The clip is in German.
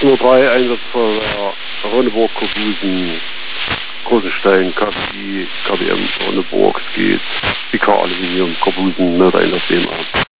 1403 Einsatz von Ronneburg, Kobusen, Großenstein, KPI, KBM, Ronneburg, es geht, PK Aluminium, Kobusen, Mörder in der 10 an.